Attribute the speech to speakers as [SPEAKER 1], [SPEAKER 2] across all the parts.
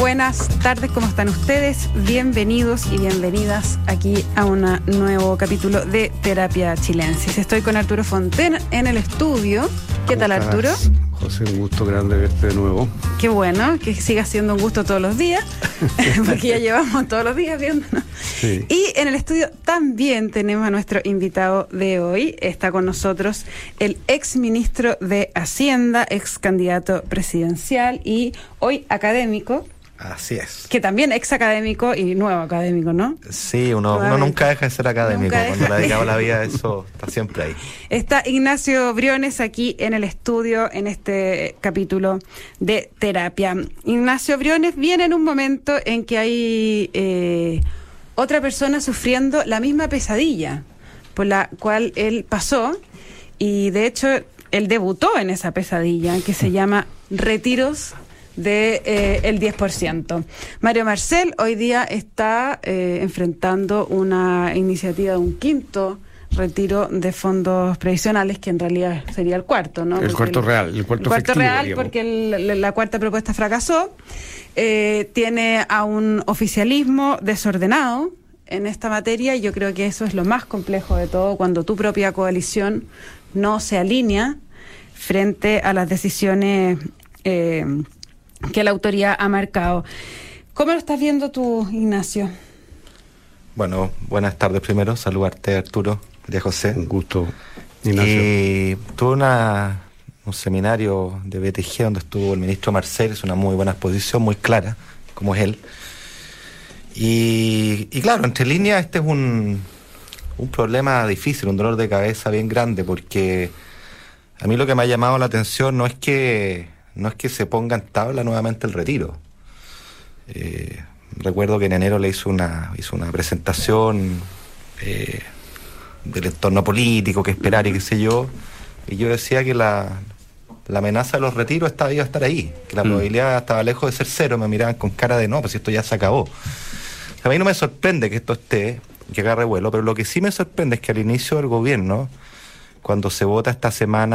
[SPEAKER 1] buenas tardes, ¿cómo están ustedes? Bienvenidos y bienvenidas aquí a un nuevo capítulo de Terapia Chilensis. Estoy con Arturo Fonten en el estudio. ¿Qué tal, Arturo?
[SPEAKER 2] José, un gusto grande verte de nuevo.
[SPEAKER 1] Qué bueno, que siga siendo un gusto todos los días, porque ya llevamos todos los días viéndonos. Sí. Y en el estudio también tenemos a nuestro invitado de hoy. Está con nosotros el ex ministro de Hacienda, ex candidato presidencial y hoy académico.
[SPEAKER 3] Así es.
[SPEAKER 1] Que también ex académico y nuevo académico, ¿no?
[SPEAKER 3] Sí, uno nunca deja de ser académico. Cuando le ha dedicado la vida, eso está siempre ahí.
[SPEAKER 1] Está Ignacio Briones aquí en el estudio en este capítulo de terapia. Ignacio Briones viene en un momento en que hay otra persona sufriendo la misma pesadilla por la cual él pasó, y de hecho él debutó en esa pesadilla que se llama retiros el 10%. Mario Marcel hoy día está enfrentando una iniciativa de un quinto retiro de fondos previsionales, que en realidad sería el cuarto, ¿no?
[SPEAKER 2] El cuarto real, el cuarto
[SPEAKER 1] real,
[SPEAKER 2] digamos.
[SPEAKER 1] Porque la cuarta propuesta fracasó. Tiene a un oficialismo desordenado en esta materia, y yo creo que eso es lo más complejo de todo, cuando tu propia coalición no se alinea frente a las decisiones que la autoridad ha marcado. ¿Cómo lo estás viendo tú, Ignacio?
[SPEAKER 3] Bueno, buenas tardes primero, saludarte, Arturo, María José.
[SPEAKER 2] Un gusto, Ignacio.
[SPEAKER 3] Y tuve un seminario de BTG donde estuvo el ministro Marcel. Es una muy buena exposición, muy clara, como es él. Y claro, entre líneas este es un problema difícil, un dolor de cabeza bien grande, porque a mí lo que me ha llamado la atención no es que se ponga en tabla nuevamente el retiro. Recuerdo que en enero le hizo una presentación del entorno político, que esperar y qué sé yo, y yo decía que la amenaza de los retiros iba a estar ahí, que la probabilidad estaba lejos de ser cero. Me miraban con cara de no, pues esto ya se acabó. A mí no me sorprende que esto esté, que agarre vuelo, pero lo que sí me sorprende es que al inicio del gobierno, cuando se vota esta semana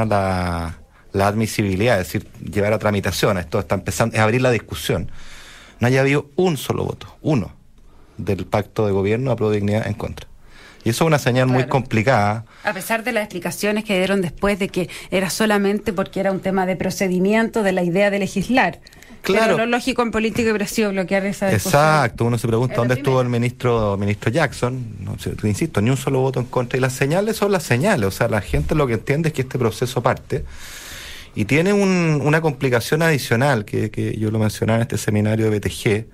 [SPEAKER 3] la admisibilidad, es decir, llevar a tramitación, esto está empezando, es abrir la discusión, no haya habido un solo voto, uno, del pacto de gobierno a Pro Dignidad en contra. Y eso es una señal muy complicada.
[SPEAKER 1] A pesar de las explicaciones que dieron después de que era solamente porque era un tema de procedimiento, de la idea de legislar.
[SPEAKER 3] Claro.
[SPEAKER 1] Pero lo lógico en política hubiera sido bloquear esa discusión.
[SPEAKER 3] Exacto, uno se pregunta dónde estuvo el ministro Jackson. No, insisto, ni un solo voto en contra. Y las señales son las señales. O sea, la gente lo que entiende es que este proceso parte. Y tiene una complicación adicional, que yo lo mencionaba en este seminario de BTG,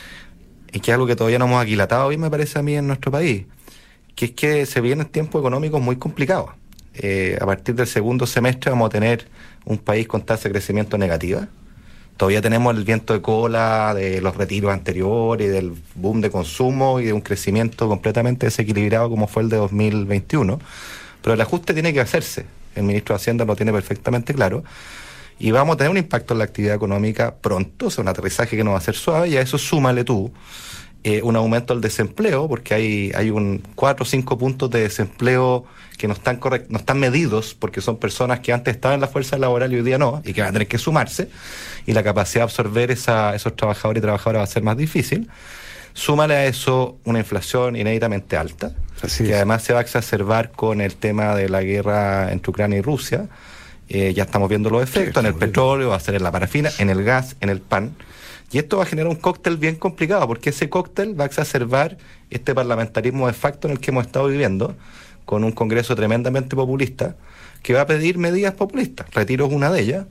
[SPEAKER 3] y que es algo que todavía no hemos aquilatado bien, me parece a mí, en nuestro país, que es que se vienen tiempos económicos muy complicados. A partir del segundo semestre vamos a tener un país con tasa de crecimiento negativa. Todavía tenemos el viento de cola de los retiros anteriores, del boom de consumo y de un crecimiento completamente desequilibrado como fue el de 2021. Pero el ajuste tiene que hacerse. El ministro de Hacienda lo tiene perfectamente claro. Y vamos a tener un impacto en la actividad económica pronto, o sea, un aterrizaje que no va a ser suave, y a eso súmale tú un aumento del desempleo, porque hay 4 o 5 puntos de desempleo que no están medidos, porque son personas que antes estaban en la fuerza laboral y hoy día no, y que van a tener que sumarse, y la capacidad de absorber esos trabajadores y trabajadoras va a ser más difícil. Súmale a eso una inflación inéditamente alta, que además se va a exacerbar con el tema de la guerra entre Ucrania y Rusia. Ya estamos viendo los efectos en el petróleo, va a ser en la parafina, en el gas, en el pan. Y esto va a generar un cóctel bien complicado, porque ese cóctel va a exacerbar este parlamentarismo de facto en el que hemos estado viviendo, con un Congreso tremendamente populista, que va a pedir medidas populistas. Retiro es una de ellas.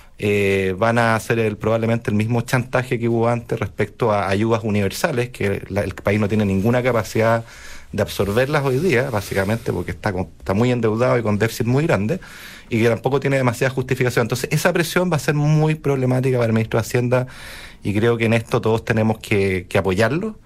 [SPEAKER 3] Van a hacer probablemente el mismo chantaje que hubo antes respecto a ayudas universales, que el país no tiene ninguna capacidad de absorberlas hoy día, básicamente porque está muy endeudado y con déficit muy grande, y que tampoco tiene demasiada justificación. Entonces esa presión va a ser muy problemática para el ministro de Hacienda, y creo que en esto todos tenemos que apoyarlo,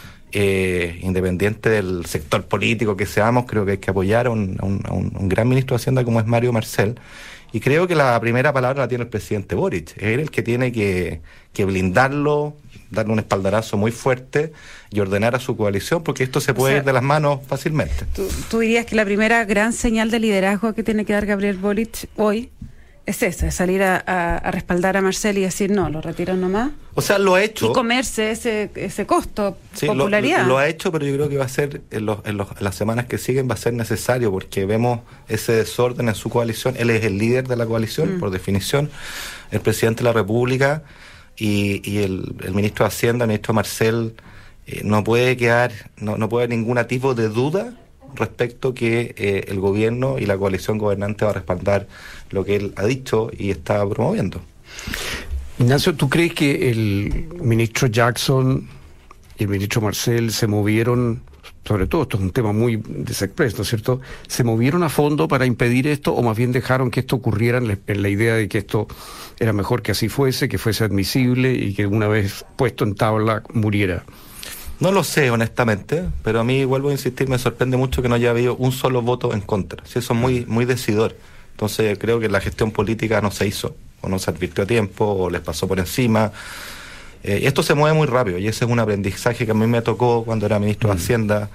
[SPEAKER 3] independiente del sector político que seamos. Creo que hay que apoyar a un gran ministro de Hacienda como es Mario Marcel. Y creo que la primera palabra la tiene el presidente Boric. Es él el que tiene que blindarlo, darle un espaldarazo muy fuerte y ordenar a su coalición, porque esto se puede ir de las manos fácilmente.
[SPEAKER 1] ¿Tú dirías que la primera gran señal de liderazgo que tiene que dar Gabriel Boric hoy es esa, es salir a respaldar a Marcel y decir no, lo retiran nomás.
[SPEAKER 3] O sea, lo ha hecho.
[SPEAKER 1] Y comerse ese costo,
[SPEAKER 3] sí,
[SPEAKER 1] popularidad.
[SPEAKER 3] Lo ha hecho, pero yo creo que va a ser, en las semanas que siguen, va a ser necesario, porque vemos ese desorden en su coalición. Él es el líder de la coalición, por definición, el presidente de la República, y el ministro de Hacienda, el ministro Marcel, no puede haber ningún tipo de duda respecto que el gobierno y la coalición gobernante va a respaldar lo que él ha dicho y está promoviendo.
[SPEAKER 2] Ignacio, ¿tú crees que el ministro Jackson y el ministro Marcel se movieron, sobre todo esto es un tema muy desexpreso, ¿no es cierto?, se movieron a fondo para impedir esto, o más bien dejaron que esto ocurriera en la idea de que esto era mejor que así fuese, que fuese admisible y que una vez puesto en tabla muriera?
[SPEAKER 3] No lo sé, honestamente, pero a mí, vuelvo a insistir, me sorprende mucho que no haya habido un solo voto en contra. Sí, eso es muy decidor. Entonces creo que la gestión política no se hizo, o no se advirtió a tiempo, o les pasó por encima. Esto se mueve muy rápido, y ese es un aprendizaje que a mí me tocó cuando era ministro de Hacienda.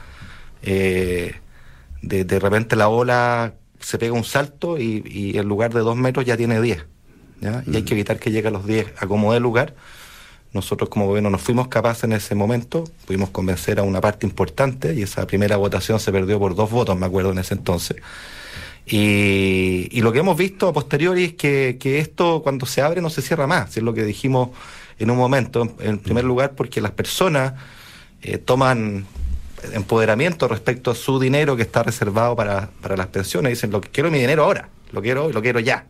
[SPEAKER 3] De repente la ola se pega un salto y en lugar de 2 metros ya tiene 10, ¿ya? Y hay que evitar que llegue a los 10 a como dé lugar. Nosotros como gobierno no fuimos capaces en ese momento, pudimos convencer a una parte importante, y esa primera votación se perdió por 2 votos, me acuerdo, en ese entonces. Y lo que hemos visto a posteriori es que esto, cuando se abre, no se cierra más. Es lo que dijimos en un momento, en primer lugar, porque las personas toman empoderamiento respecto a su dinero que está reservado para las pensiones. Dicen, quiero mi dinero ahora, lo quiero y lo quiero ya.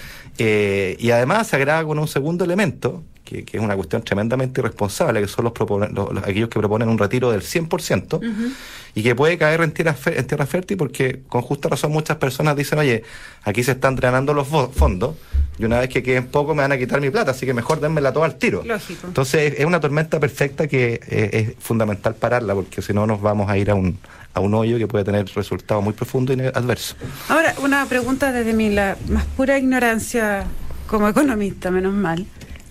[SPEAKER 3] Y además se agrega con un segundo elemento, que es una cuestión tremendamente irresponsable, que son aquellos que proponen un retiro del 100%, y que puede caer en tierra fértil, porque con justa razón muchas personas dicen, oye, aquí se están drenando los fondos, y una vez que queden poco me van a quitar mi plata, así que mejor denmela toda al tiro.
[SPEAKER 1] Lógico.
[SPEAKER 3] Entonces es una tormenta perfecta que es fundamental pararla, porque si no nos vamos a ir a un hoyo que puede tener resultados muy profundos y adversos.
[SPEAKER 1] Ahora, una pregunta desde la más pura ignorancia como economista, menos mal.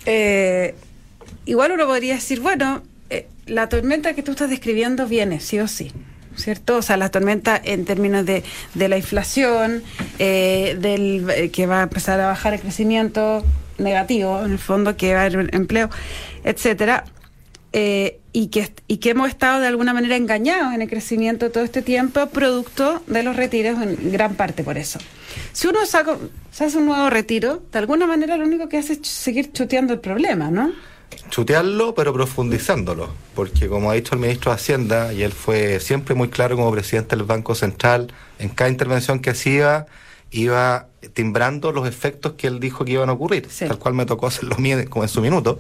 [SPEAKER 1] Igual uno podría decir, bueno, la tormenta que tú estás describiendo viene, sí o sí, ¿cierto? O sea, la tormenta en términos de la inflación, que va a empezar a bajar el crecimiento negativo, en el fondo, que va a haber empleo, etcétera. Y que hemos estado de alguna manera engañados en el crecimiento todo este tiempo, producto de los retiros, en gran parte por eso. Si uno se hace un nuevo retiro, de alguna manera lo único que hace es seguir chuteando el problema, ¿no?
[SPEAKER 3] Chutearlo, pero profundizándolo, porque como ha dicho el ministro de Hacienda, y él fue siempre muy claro como presidente del Banco Central, en cada intervención que hacía, iba timbrando los efectos que él dijo que iban a ocurrir, sí. Tal cual me tocó hacerlo como en su minuto.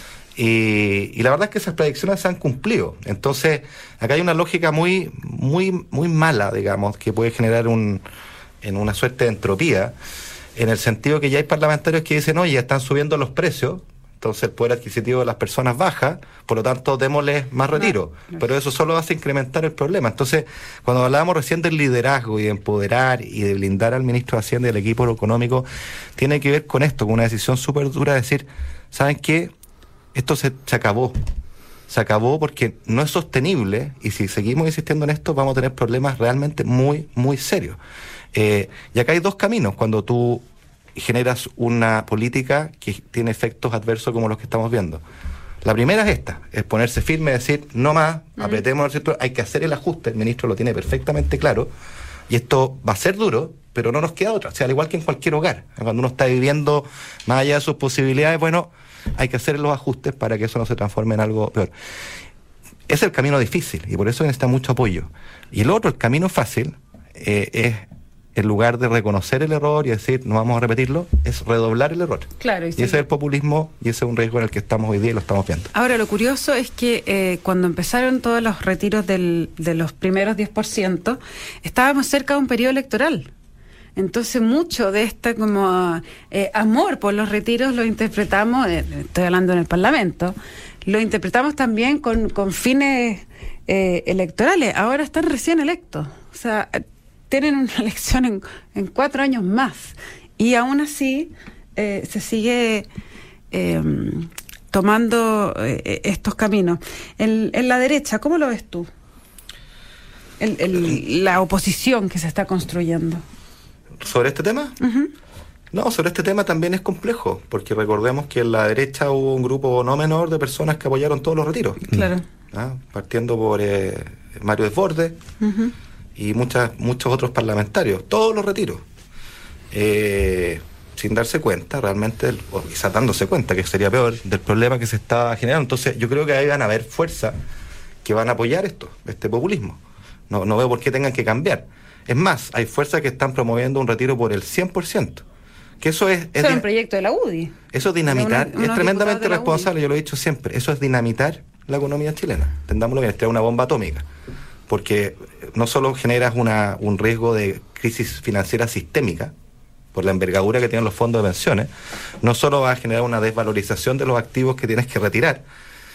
[SPEAKER 3] Y la verdad es que esas predicciones se han cumplido. Entonces, acá hay una lógica muy mala, digamos, que puede generar en una suerte de entropía, en el sentido que ya hay parlamentarios que dicen, oye, están subiendo los precios, entonces el poder adquisitivo de las personas baja, por lo tanto démosles más retiro. No. Pero eso solo hace incrementar el problema. Entonces, cuando hablábamos recién del liderazgo y de empoderar y de blindar al ministro de Hacienda y al equipo económico, tiene que ver con esto, con una decisión súper dura de decir, ¿saben qué? Esto se acabó. Se acabó porque no es sostenible, y si seguimos insistiendo en esto vamos a tener problemas realmente muy serios. Y acá hay 2 caminos cuando tú generas una política que tiene efectos adversos como los que estamos viendo. La primera es esta, es ponerse firme, decir, no más, apretemos el sector, hay que hacer el ajuste, el ministro lo tiene perfectamente claro, y esto va a ser duro, pero no nos queda otra. O sea, al igual que en cualquier hogar, cuando uno está viviendo más allá de sus posibilidades, bueno, hay que hacer los ajustes para que eso no se transforme en algo peor. Es el camino difícil y por eso necesita mucho apoyo. Y el otro, el camino fácil, es, en lugar de reconocer el error y decir no vamos a repetirlo, es redoblar el error.
[SPEAKER 1] Claro,
[SPEAKER 3] y ese es el populismo, y ese es un riesgo en el que estamos hoy día y lo estamos viendo.
[SPEAKER 1] Ahora, lo curioso es que cuando empezaron todos los retiros de los primeros 10%, estábamos cerca de un periodo electoral. Entonces mucho de este como amor por los retiros lo interpretamos, estoy hablando en el Parlamento, lo interpretamos también con fines electorales. Ahora están recién electos, o sea, tienen una elección en 4 años más, y aún así se sigue tomando estos caminos. En la derecha, ¿cómo lo ves tú? La oposición que se está construyendo.
[SPEAKER 3] ¿Sobre este tema?
[SPEAKER 1] Uh-huh.
[SPEAKER 3] No, sobre este tema también es complejo, porque recordemos que en la derecha hubo un grupo no menor de personas que apoyaron todos los retiros.
[SPEAKER 1] Claro.
[SPEAKER 3] Partiendo por Mario Desbordes y muchos otros parlamentarios, todos los retiros. Sin darse cuenta, realmente, o quizás dándose cuenta, que sería peor, del problema que se está generando. Entonces, yo creo que ahí van a haber fuerzas que van a apoyar este populismo. No veo por qué tengan que cambiar. Es más, hay fuerzas que están promoviendo un retiro por el 100%. Que eso es
[SPEAKER 1] un proyecto de la UDI.
[SPEAKER 3] Eso es dinamitar, es tremendamente responsable, yo lo he dicho siempre, eso es dinamitar la economía chilena. Entendámoslo bien, es una bomba atómica. Porque no solo generas un riesgo de crisis financiera sistémica, por la envergadura que tienen los fondos de pensiones, no solo va a generar una desvalorización de los activos que tienes que retirar,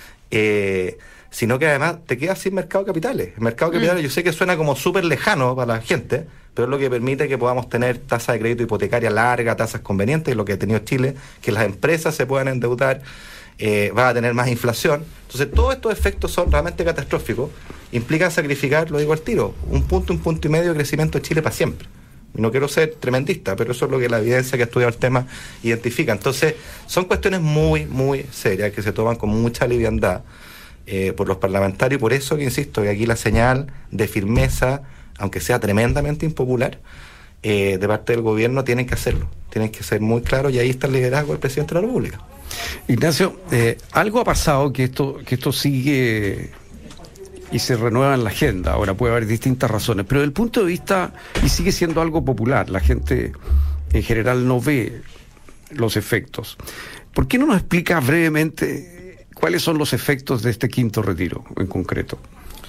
[SPEAKER 3] sino que además te quedas sin mercado de capitales. El mercado de capitales yo sé que suena como súper lejano para la gente, pero es lo que permite que podamos tener tasas de crédito hipotecaria larga, tasas convenientes, lo que ha tenido Chile, que las empresas se puedan endeudar, va a tener más inflación. Entonces todos estos efectos son realmente catastróficos, implican sacrificar, lo digo al tiro, un punto y medio de crecimiento de Chile para siempre. Y no quiero ser tremendista, pero eso es lo que la evidencia que ha estudiado el tema identifica. Entonces, son cuestiones muy, muy serias que se toman con mucha liviandad por los parlamentarios, y por eso que insisto que aquí la señal de firmeza, aunque sea tremendamente impopular, de parte del gobierno, tienen que hacerlo. Tienen que ser muy claros, y ahí está el liderazgo del presidente de la República.
[SPEAKER 2] Ignacio, algo ha pasado que esto sigue y se renueva en la agenda. Ahora puede haber distintas razones, pero desde el punto de vista, y sigue siendo algo popular, la gente en general no ve los efectos. ¿Por qué no nos explicas brevemente cuáles son los efectos de este quinto retiro en concreto?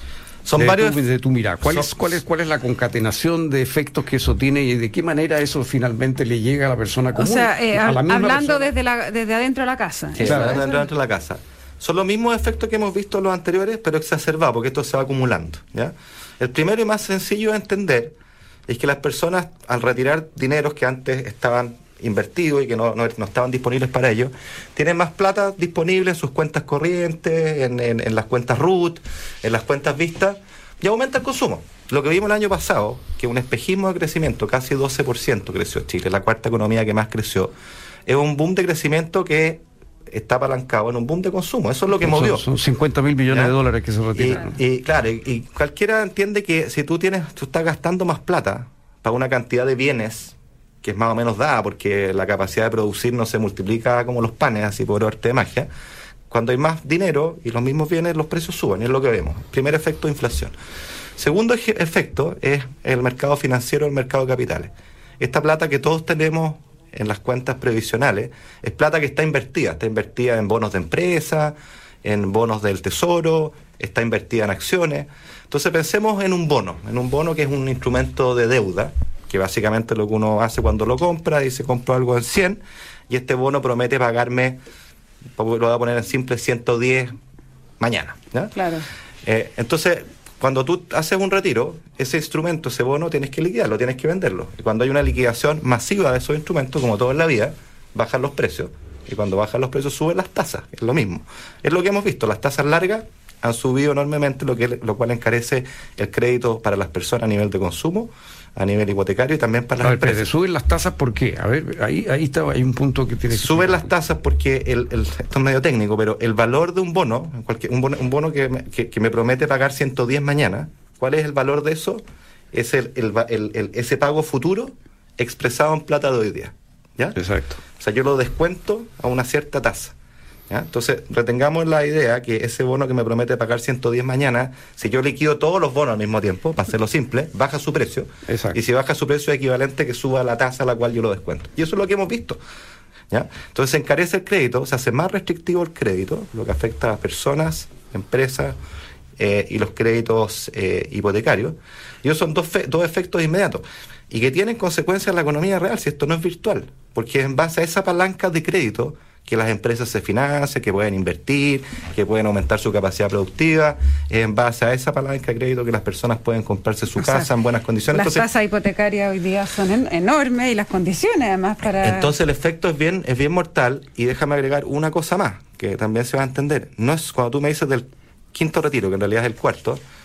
[SPEAKER 3] Son varios.
[SPEAKER 2] De tu mirada, ¿cuál es la concatenación de efectos que eso tiene y de qué manera eso finalmente le llega a la persona común?
[SPEAKER 1] O sea, hablando
[SPEAKER 2] persona.
[SPEAKER 1] desde adentro de la casa.
[SPEAKER 3] Sí, claro, dentro de la casa. Son los mismos efectos que hemos visto en los anteriores, pero exacerbados, porque esto se va acumulando, ¿ya? El primero y más sencillo de entender es que las personas, al retirar dineros que antes estaban invertidos y que no estaban disponibles para ellos, tienen más plata disponible en sus cuentas corrientes, en las cuentas RUT, en las cuentas vistas, y aumenta el consumo. Lo que vimos el año pasado, que un espejismo de crecimiento, casi 12% creció Chile, la cuarta economía que más creció, es un boom de crecimiento que está apalancado en un boom de consumo. Eso es lo que movió.
[SPEAKER 2] Son 50.000 millones de dólares que se retiran.
[SPEAKER 3] Y claro, y cualquiera entiende que si tú estás gastando más plata para una cantidad de bienes que es más o menos dada, porque la capacidad de producir no se multiplica como los panes, así por arte de magia. Cuando hay más dinero y los mismos bienes, los precios suben, y es lo que vemos. Primer efecto, inflación. Segundo efecto es el mercado financiero, el mercado de capitales. Esta plata que todos tenemos en las cuentas previsionales, es plata que está invertida en bonos de empresa, en bonos del tesoro, está invertida en acciones. Entonces pensemos en un bono que es un instrumento de deuda, que básicamente lo que uno hace cuando lo compra, dice compro algo en 100, y este bono promete pagarme, lo voy a poner en simple, 110 mañana, ¿ya?
[SPEAKER 1] Claro.
[SPEAKER 3] Entonces, cuando tú haces un retiro, ese instrumento, ese bono, tienes que liquidarlo, tienes que venderlo. Y cuando hay una liquidación masiva de esos instrumentos, como todo en la vida, bajan los precios. Y cuando bajan los precios, suben las tasas. Es lo mismo. Es lo que hemos visto. Las tasas largas han subido enormemente, lo cual encarece el crédito para las personas a nivel de consumo, a nivel hipotecario y también para las empresas.
[SPEAKER 2] Pero ¿suben las tasas por qué? A ver, ahí hay un punto que tiene que
[SPEAKER 3] suben las tasas porque, esto es medio técnico, pero el valor de un bono, un bono que me promete pagar 110 mañana, ¿cuál es el valor de eso? Es ese pago futuro expresado en plata de hoy día, ¿ya?
[SPEAKER 2] Exacto.
[SPEAKER 3] O sea, yo lo descuento a una cierta tasa, ¿ya? Entonces, retengamos la idea que ese bono que me promete pagar 110 mañana, si yo liquido todos los bonos al mismo tiempo, para hacerlo simple, baja su precio.
[SPEAKER 2] Exacto.
[SPEAKER 3] Y si baja su precio, es equivalente que suba la tasa a la cual yo lo descuento. Y eso es lo que hemos visto, ¿ya? Entonces, se encarece el crédito, se hace más restrictivo el crédito, lo que afecta a personas, empresas y los créditos hipotecarios. Y esos son dos efectos inmediatos y que tienen consecuencias en la economía real, si esto no es virtual, porque es en base a esa palanca de crédito que las empresas se financian, que pueden invertir, que pueden aumentar su capacidad productiva, es en base a esa palanca de crédito que las personas pueden comprarse su casa en buenas condiciones.
[SPEAKER 1] Las tasas hipotecarias hoy día son enormes y las condiciones además para...
[SPEAKER 3] Entonces el efecto es bien mortal, y déjame agregar una cosa más, que también se va a entender. No es cuando tú me dices del quinto retiro, que en realidad es el cuarto,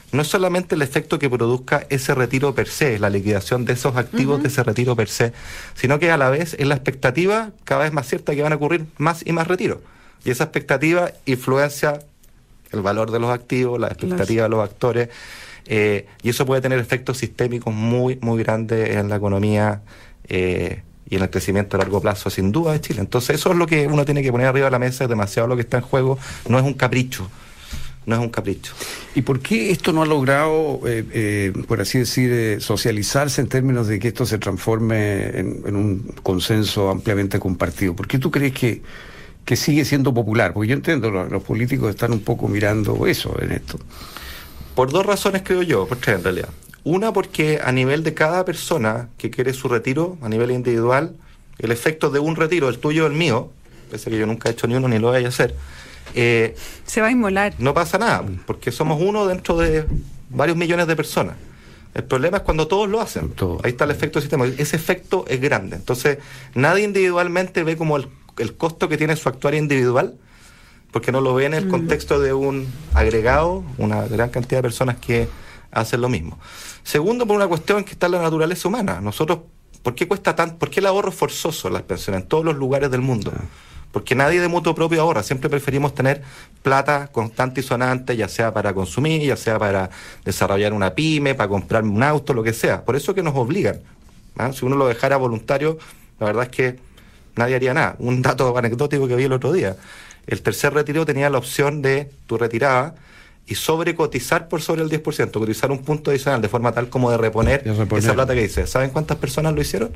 [SPEAKER 3] no es solamente el efecto que produzca ese retiro per se, la liquidación de esos activos de ese retiro per se, sino que a la vez es la expectativa cada vez más cierta que van a ocurrir más y más retiros. Y esa expectativa influencia el valor de los activos, la expectativa de los actores, y eso puede tener efectos sistémicos muy, muy grandes en la economía y en el crecimiento a largo plazo, sin duda, de Chile. Entonces eso es lo que uno tiene que poner arriba de la mesa, es demasiado lo que está en juego, no es un capricho. No es un capricho.
[SPEAKER 2] ¿Y por qué esto no ha logrado, por así decir, socializarse en términos de que esto se transforme en un consenso ampliamente compartido? ¿Por qué tú crees que sigue siendo popular? Porque yo entiendo, los políticos están un poco mirando eso en esto.
[SPEAKER 3] Por dos razones, creo yo, por tres en realidad. Una, porque a nivel de cada persona que quiere su retiro, a nivel individual, el efecto de un retiro, el tuyo o el mío, pese a que yo nunca he hecho ni uno ni lo voy a hacer,
[SPEAKER 1] se va a inmolar.
[SPEAKER 3] No pasa nada, porque somos uno dentro de varios millones de personas. El problema es cuando todos lo hacen. Ahí está el efecto sistema. Ese efecto es grande. Entonces, nadie individualmente ve como el costo que tiene su actuar individual, porque no lo ve en el contexto de un agregado, una gran cantidad de personas que hacen lo mismo. Segundo, por una cuestión que está en la naturaleza humana. Nosotros, ¿por qué cuesta tanto? ¿Por qué el ahorro es forzoso en las pensiones en todos los lugares del mundo? Porque nadie de mutuo propio ahorra, siempre preferimos tener plata constante y sonante, ya sea para consumir, ya sea para desarrollar una pyme, para comprarme un auto, lo que sea. Por eso que nos obligan. Si uno lo dejara voluntario, la verdad es que nadie haría nada. Un dato anecdótico que vi el otro día. El tercer retiro tenía la opción de tu retirada y sobrecotizar por sobre el 10%, cotizar un punto adicional de forma tal como de reponer esa plata que dice. ¿Saben cuántas personas lo hicieron?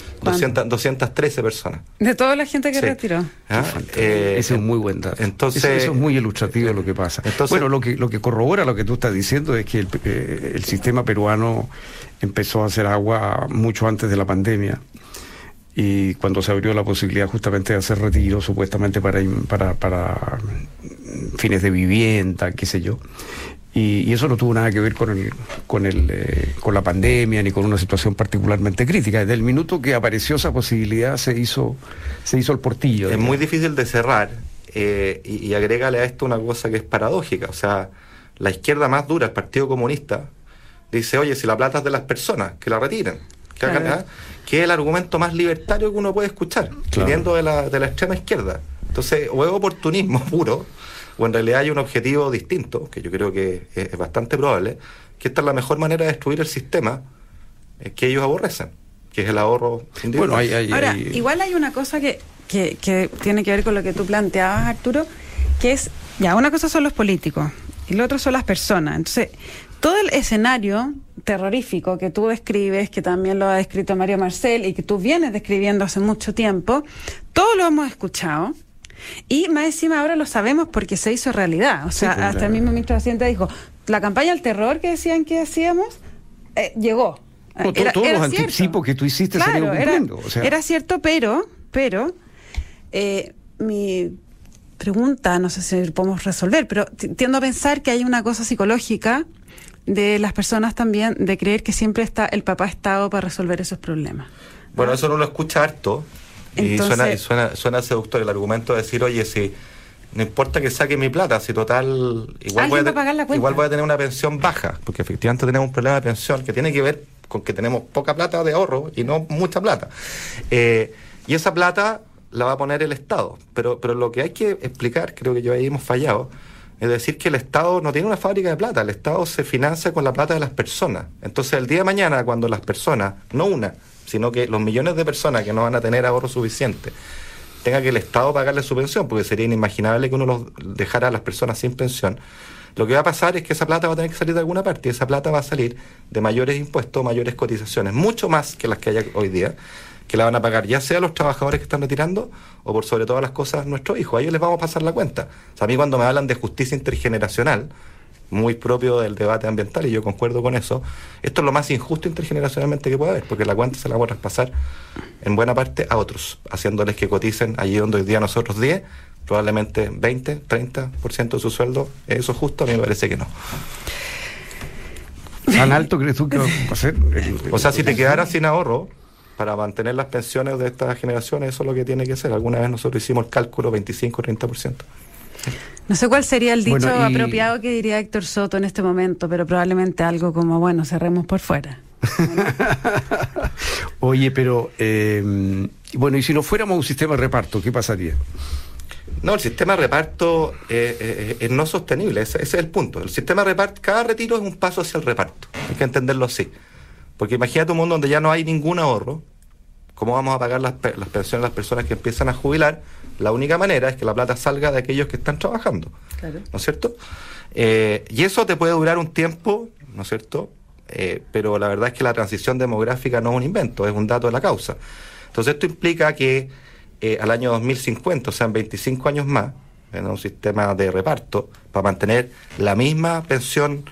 [SPEAKER 3] 213 personas.
[SPEAKER 1] De toda la gente que retiró.
[SPEAKER 2] Ese es un muy buen dato. Entonces, eso es muy ilustrativo de lo que pasa. Entonces, bueno, lo que corrobora lo que tú estás diciendo es que el sistema peruano empezó a hacer agua mucho antes de la pandemia. Y cuando se abrió la posibilidad justamente de hacer retiros, supuestamente para fines de vivienda, qué sé yo. Y eso no tuvo nada que ver con la pandemia ni con una situación particularmente crítica. Desde el minuto que apareció esa posibilidad se hizo el portillo.
[SPEAKER 3] Es muy difícil de cerrar, y agrégale a esto una cosa que es paradójica. O sea, la izquierda más dura, el Partido Comunista, dice, oye, si la plata es de las personas, que la retiren. Que es el argumento más libertario que uno puede escuchar, viniendo de la extrema izquierda. Entonces, o es oportunismo puro, o en realidad hay un objetivo distinto, que yo creo que es bastante probable, que esta es la mejor manera de destruir el sistema que ellos aborrecen, que es el ahorro individual.
[SPEAKER 1] Bueno, ahora, igual hay una cosa que tiene que ver con lo que tú planteabas, Arturo, que es, ya, una cosa son los políticos, y lo otro son las personas. Entonces, todo el escenario terrorífico que tú describes, que también lo ha descrito Mario Marcel y que tú vienes describiendo hace mucho tiempo, todo lo hemos escuchado. Y más encima ahora lo sabemos porque se hizo realidad. O sea, hasta el mismo ministro de Hacienda dijo, la campaña al terror que decían que hacíamos, llegó.
[SPEAKER 2] Todos los anticipos que tú hiciste salieron cumpliendo.
[SPEAKER 1] Era cierto, pero mi pregunta, no sé si podemos resolver, pero tiendo a pensar que hay una cosa psicológica de las personas también, de creer que siempre está el papá Estado para resolver esos problemas.
[SPEAKER 3] Bueno, eso no lo escucha harto. Y entonces, suena seductor el argumento de decir, oye, si no importa que saque mi plata, si total igual voy a tener una pensión baja, porque efectivamente tenemos un problema de pensión que tiene que ver con que tenemos poca plata de ahorro y no mucha plata. Y esa plata la va a poner el Estado. Pero lo que hay que explicar, creo que yo ahí hemos fallado, es decir que el Estado no tiene una fábrica de plata, el Estado se financia con la plata de las personas. Entonces el día de mañana, cuando las personas, no una, sino que los millones de personas que no van a tener ahorro suficiente, tenga que el Estado pagarle su pensión, porque sería inimaginable que uno los dejara a las personas sin pensión, lo que va a pasar es que esa plata va a tener que salir de alguna parte, y esa plata va a salir de mayores impuestos, mayores cotizaciones, mucho más que las que hay hoy día, que la van a pagar ya sea los trabajadores que están retirando o por sobre todas las cosas nuestros hijos. A ellos les vamos a pasar la cuenta. O sea, a mí cuando me hablan de justicia intergeneracional, muy propio del debate ambiental, y yo concuerdo con eso, esto es lo más injusto intergeneracionalmente que puede haber, porque la cuenta se la vamos a traspasar en buena parte a otros, haciéndoles que coticen allí donde hoy día nosotros 10, probablemente 20, 30% de su sueldo. ¿Eso es justo? A mí me parece que no.
[SPEAKER 2] ¿Tan alto crees tú que va a ser?
[SPEAKER 3] O sea, si te quedaras sin ahorro para mantener las pensiones de estas generaciones, eso es lo que tiene que ser. Alguna vez nosotros hicimos el cálculo 25-30%.
[SPEAKER 1] No sé cuál sería el dicho
[SPEAKER 2] Bueno,
[SPEAKER 1] apropiado que diría Héctor Soto en este momento, pero probablemente algo como, bueno, cerremos por fuera.
[SPEAKER 2] Oye, pero, bueno, y si no fuéramos un sistema de reparto, ¿qué pasaría?
[SPEAKER 3] No, el sistema de reparto es no sostenible, ese es el punto. El sistema de reparto, cada retiro es un paso hacia el reparto, hay que entenderlo así. Porque imagínate un mundo donde ya no hay ningún ahorro, ¿cómo vamos a pagar las pensiones a las personas que empiezan a jubilar? La única manera es que la plata salga de aquellos que están trabajando, claro. ¿No es cierto? Y eso te puede durar un tiempo, ¿no es cierto? Pero la verdad es que la transición demográfica no es un invento, es un dato de la causa. Entonces esto implica que al año 2050, o sea, en 25 años más, en un sistema de reparto, para mantener la misma pensión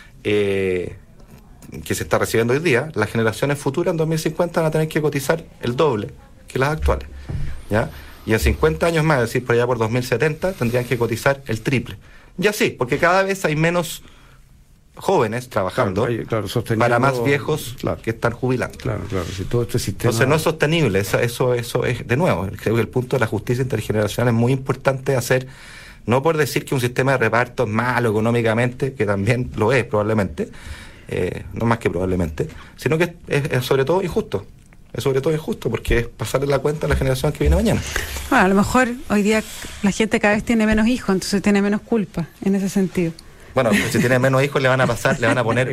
[SPEAKER 3] que se está recibiendo hoy día, las generaciones futuras en 2050 van a tener que cotizar el doble que las actuales, ¿ya? Y en 50 años más, es decir, por allá por 2070, tendrían que cotizar el triple. Y así, porque cada vez hay menos jóvenes trabajando, claro, para más viejos, claro, que están jubilando.
[SPEAKER 2] Claro, si todo este sistema...
[SPEAKER 3] Entonces no es sostenible, eso es, de nuevo, creo que el punto de la justicia intergeneracional es muy importante hacer, no por decir que un sistema de reparto es malo económicamente, que también lo es probablemente, no más que probablemente, sino que es sobre todo injusto. Es sobre todo injusto porque es pasarle la cuenta a la generación que viene mañana.
[SPEAKER 1] Bueno, a lo mejor hoy día la gente cada vez tiene menos hijos, entonces tiene menos culpa en ese sentido.
[SPEAKER 3] Bueno, si tiene menos hijos le van a poner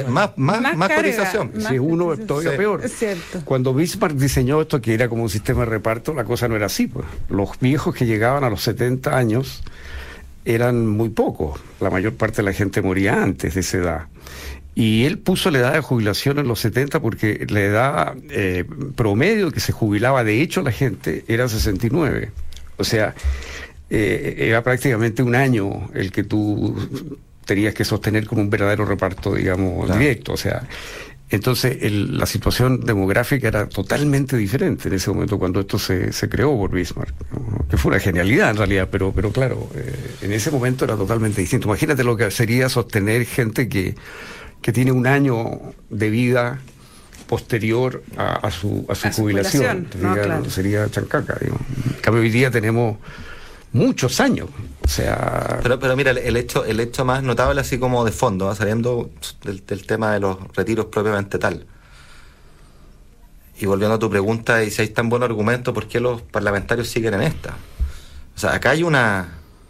[SPEAKER 3] más cotización.
[SPEAKER 2] Si uno es todavía peor.
[SPEAKER 1] Es cierto.
[SPEAKER 2] Cuando Bismarck diseñó esto, que era como un sistema de reparto, la cosa no era así, pues. Los viejos que llegaban a los 70 años eran muy pocos. La mayor parte de la gente moría antes de esa edad. Y él puso la edad de jubilación en los 70 porque la edad promedio que se jubilaba, de hecho, la gente era 69. O sea, era prácticamente un año el que tú tenías que sostener con un verdadero reparto, digamos, claro, directo. O sea, entonces la situación demográfica era totalmente diferente en ese momento cuando esto se creó por Bismarck, ¿no? Que fue una genialidad en realidad, pero claro, en ese momento era totalmente distinto. Imagínate lo que sería sostener gente que tiene un año de vida posterior a su jubilación.
[SPEAKER 1] No, claro.
[SPEAKER 2] Sería chancaca, digamos. En cambio, hoy día tenemos muchos años. O sea...
[SPEAKER 3] Pero mira, el hecho más notable, así como de fondo, ¿va? Saliendo del tema de los retiros propiamente tal. Y volviendo a tu pregunta, y si hay tan buen argumento, ¿por qué los parlamentarios siguen en esta? O sea, acá hay una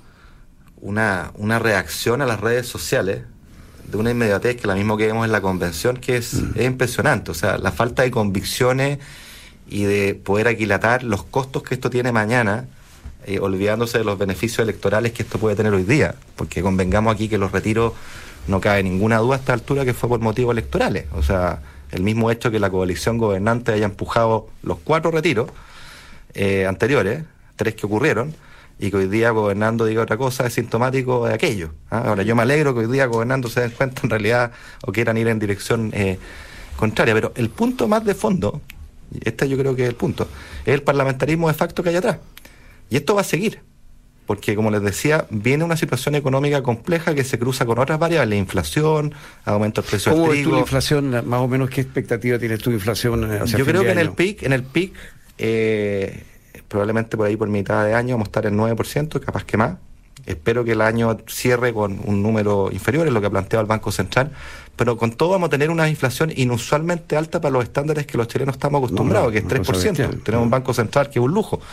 [SPEAKER 3] reacción a las redes sociales de una inmediatez que la misma que vemos en la convención, que es impresionante. O sea, la falta de convicciones y de poder aquilatar los costos que esto tiene mañana, olvidándose de los beneficios electorales que esto puede tener hoy día, porque convengamos aquí que los retiros, no cabe ninguna duda a esta altura que fue por motivos electorales. O sea, el mismo hecho que la coalición gobernante haya empujado los 4 retiros anteriores, 3 que ocurrieron, y que hoy día gobernando diga otra cosa, es sintomático de aquello. Ahora, yo me alegro que hoy día gobernando se den cuenta en realidad o quieran ir en dirección contraria, pero el punto más de fondo, este yo creo que es el punto, es el parlamentarismo de facto que hay atrás. Y esto va a seguir, porque como les decía, viene una situación económica compleja que se cruza con otras variables, inflación, aumento del precio del trigo.
[SPEAKER 2] ¿Cómo ves tú la inflación? Más o menos, ¿qué expectativa tienes tú de inflación hacia
[SPEAKER 3] Yo creo que
[SPEAKER 2] año?
[SPEAKER 3] en el PIC, probablemente por ahí por mitad de año vamos a estar en 9%, capaz que más. Espero que el año cierre con un número inferior, es lo que ha planteado el Banco Central, pero con todo vamos a tener una inflación inusualmente alta para los estándares que los chilenos estamos acostumbrados, que es 3%. Tenemos un Banco Central que es un lujo.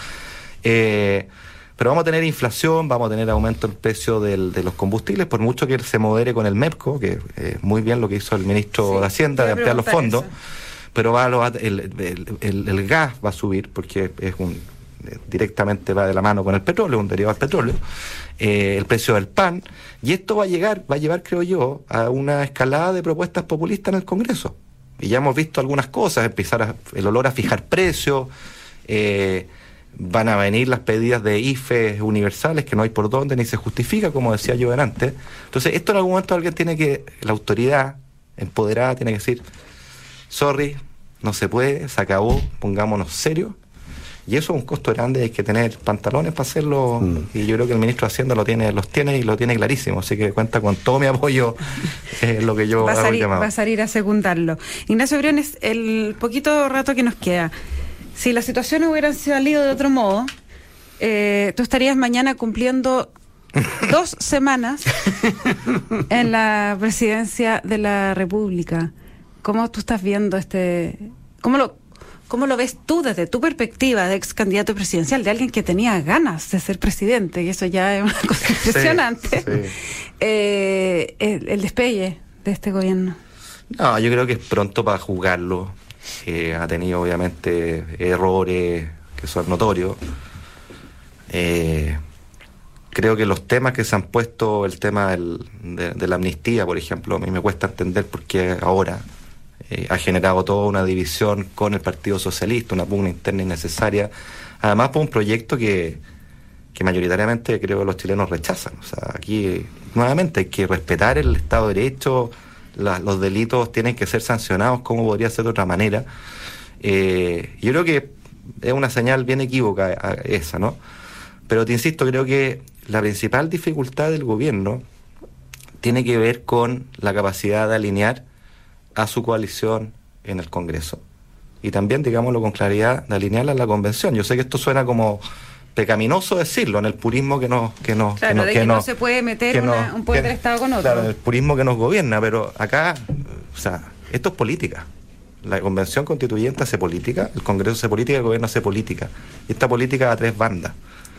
[SPEAKER 3] Pero vamos a tener inflación, vamos a tener aumento del precio de los combustibles, por mucho que se modere con el MEPCO, que muy bien lo que hizo el ministro de Hacienda, de ampliar los fondos, pero el gas va a subir, porque directamente va de la mano con el petróleo, un derivado del petróleo, el precio del pan, y esto va a llevar, creo yo, a una escalada de propuestas populistas en el Congreso. Y ya hemos visto algunas cosas, el olor a fijar precios, van a venir las pedidas de IFE universales que no hay por dónde ni se justifica, como decía yo antes. Entonces, esto en algún momento alguien tiene que, la autoridad empoderada tiene que decir, sorry, no se puede, se acabó, pongámonos serios. Y eso es un costo grande, hay que tener pantalones para hacerlo, y yo creo que el ministro de Hacienda los tiene y lo tiene clarísimo, así que cuenta con todo mi apoyo, lo que yo hago llamado.
[SPEAKER 1] Va a salir a secundarlo. Ignacio Briones, el poquito rato que nos queda, si la situación hubiera salido de otro modo, tú estarías mañana cumpliendo 2 semanas en la presidencia de la República. ¿Cómo tú estás viendo cómo lo ves tú desde tu perspectiva de ex candidato presidencial, de alguien que tenía ganas de ser presidente? Y eso ya es una cosa impresionante.
[SPEAKER 3] Sí.
[SPEAKER 1] El despegue de este gobierno.
[SPEAKER 3] No, yo creo que es pronto para juzgarlo. Ha tenido obviamente errores que son notorios. Creo que los temas que se han puesto, el tema de la amnistía, por ejemplo, a mí me cuesta entender por qué ahora ha generado toda una división con el Partido Socialista, una pugna interna innecesaria, además por un proyecto que mayoritariamente creo que los chilenos rechazan. O sea, aquí nuevamente hay que respetar el Estado de Derecho, los delitos tienen que ser sancionados, como podría ser de otra manera. Yo creo que es una señal bien equívoca esa, ¿no? Pero te insisto, creo que la principal dificultad del gobierno tiene que ver con la capacidad de alinear a su coalición en el Congreso. Y también, digámoslo con claridad, de alinearla a la Convención. Yo sé que esto suena como pecaminoso decirlo, en el purismo que no
[SPEAKER 1] se puede meter un poder del Estado con otro.
[SPEAKER 3] Claro, el purismo que nos gobierna, pero acá, o sea, esto es política. La Convención Constituyente hace política, el Congreso hace política, el gobierno hace política. Y esta política va a 3 bandas.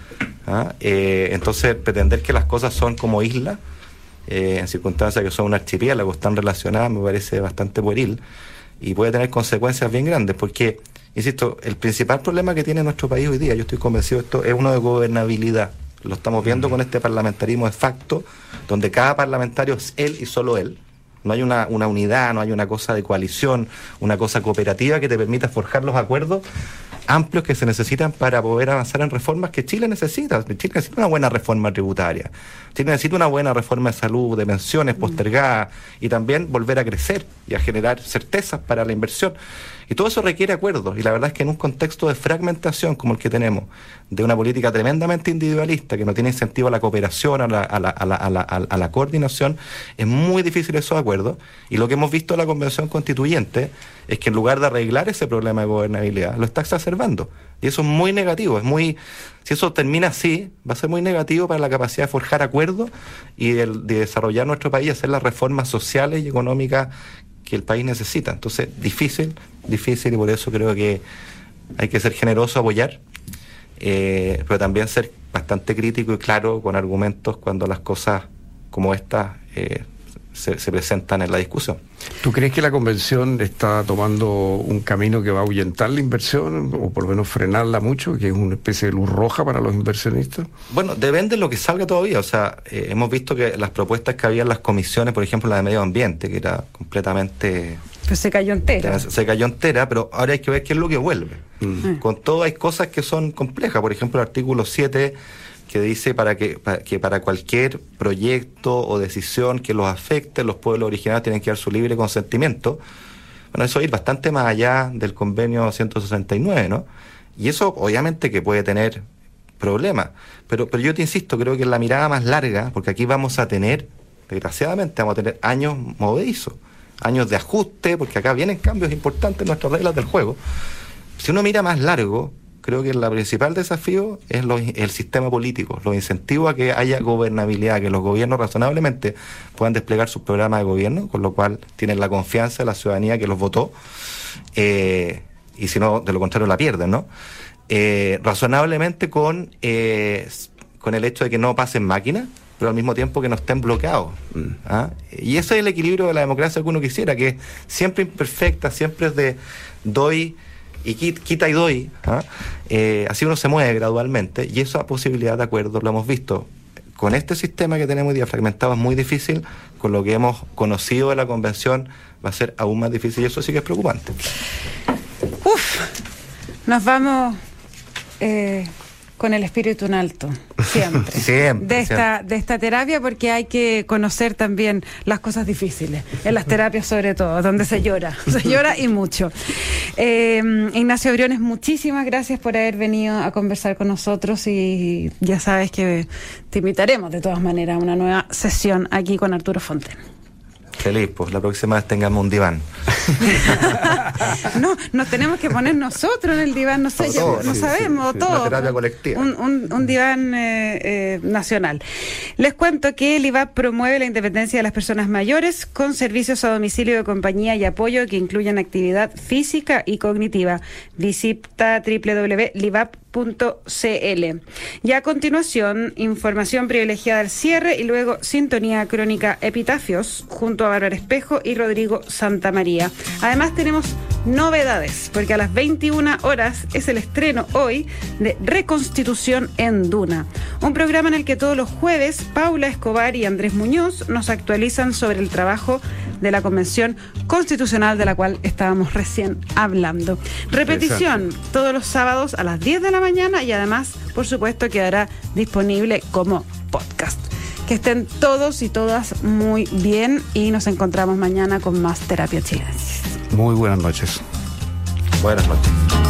[SPEAKER 3] Entonces, pretender que las cosas son como islas, en circunstancias que son un archipiélago, están relacionadas, me parece bastante pueril y puede tener consecuencias bien grandes, porque, insisto, el principal problema que tiene nuestro país hoy día, yo estoy convencido de esto, es uno de gobernabilidad. Lo estamos viendo con este parlamentarismo de facto, donde cada parlamentario es él y solo él. No hay una unidad, no hay una cosa de coalición, una cosa cooperativa que te permita forjar los acuerdos amplios que se necesitan para poder avanzar en reformas que Chile necesita. Chile necesita una buena reforma tributaria. Chile necesita una buena reforma de salud, de pensiones postergadas y también volver a crecer y a generar certezas para la inversión. Y todo eso requiere acuerdos. Y la verdad es que en un contexto de fragmentación como el que tenemos, de una política tremendamente individualista que no tiene incentivo a la cooperación, a la coordinación, es muy difícil esos acuerdos. Y lo que hemos visto en la Convención Constituyente es que en lugar de arreglar ese problema de gobernabilidad, lo está exacerbando. Y eso es muy negativo. Si eso termina así, va a ser muy negativo para la capacidad de forjar acuerdos y de desarrollar nuestro país y hacer las reformas sociales y económicas que el país necesita. Entonces, difícil, y por eso creo que hay que ser generoso, apoyar, pero también ser bastante crítico y claro con argumentos cuando las cosas como estas se presentan en la discusión.
[SPEAKER 2] ¿Tú crees que la Convención está tomando un camino que va a ahuyentar la inversión o por lo menos frenarla mucho, que es una especie de luz roja para los inversionistas?
[SPEAKER 3] Bueno, depende de lo que salga todavía. O sea, hemos visto que las propuestas que había en las comisiones, por ejemplo la de medio ambiente, que era completamente...
[SPEAKER 1] Pues se cayó entera.
[SPEAKER 3] Se cayó entera, pero ahora hay que ver qué es lo que vuelve. Con todo hay cosas que son complejas. Por ejemplo, el artículo 7... que dice que para cualquier proyecto o decisión que los afecte, los pueblos originarios tienen que dar su libre consentimiento. Bueno, eso ir bastante más allá del convenio 169, ¿no? Y eso obviamente que puede tener problemas. Pero yo te insisto, creo que en la mirada más larga, porque aquí desgraciadamente vamos a tener años movedizos, años de ajuste, porque acá vienen cambios importantes en nuestras reglas del juego. Si uno mira más largo, creo que el principal desafío es el sistema político, los incentivos a que haya gobernabilidad, que los gobiernos razonablemente puedan desplegar sus programas de gobierno, con lo cual tienen la confianza de la ciudadanía que los votó, y si no, de lo contrario la pierden, ¿no? Razonablemente con el hecho de que no pasen máquinas, pero al mismo tiempo que no estén bloqueados. Y ese es el equilibrio de la democracia que uno quisiera, que es siempre imperfecta, siempre es de doy y quita y doy, así uno se mueve gradualmente, y esa posibilidad de acuerdo lo hemos visto con este sistema que tenemos hoy día fragmentado, es muy difícil. Con lo que hemos conocido de la Convención va a ser aún más difícil, y eso sí que es preocupante.
[SPEAKER 1] Nos vamos con el espíritu en alto, siempre.
[SPEAKER 3] Siempre.
[SPEAKER 1] De esta terapia, porque hay que conocer también las cosas difíciles, en las terapias sobre todo, donde se llora y mucho. Ignacio Briones, muchísimas gracias por haber venido a conversar con nosotros, y ya sabes que te invitaremos de todas maneras a una nueva sesión aquí con Arturo Fonten.
[SPEAKER 3] Feliz, pues la próxima vez tengamos un diván.
[SPEAKER 1] No, nos tenemos que poner nosotros en el diván, no sé, no sabemos, todo.
[SPEAKER 3] Una terapia colectiva.
[SPEAKER 1] Un diván nacional. Les cuento que el IVAP promueve la independencia de las personas mayores con servicios a domicilio de compañía y apoyo que incluyan actividad física y cognitiva. Visita www.livap.cl. Y a continuación, información privilegiada al cierre y luego sintonía crónica Epitafios junto a Bárbara Espejo y Rodrigo Santamaría. Además tenemos novedades, porque a las 21 horas es el estreno hoy de Reconstitución en Duna, un programa en el que todos los jueves Paula Escobar y Andrés Muñoz nos actualizan sobre el trabajo de la Convención Constitucional de la cual estábamos recién hablando. Repetición todos los sábados a las 10 de la mañana y además, por supuesto, quedará disponible como podcast. Que estén todos y todas muy bien y nos encontramos mañana con más Terapia Chilensis.
[SPEAKER 2] Muy buenas noches.
[SPEAKER 3] Buenas noches.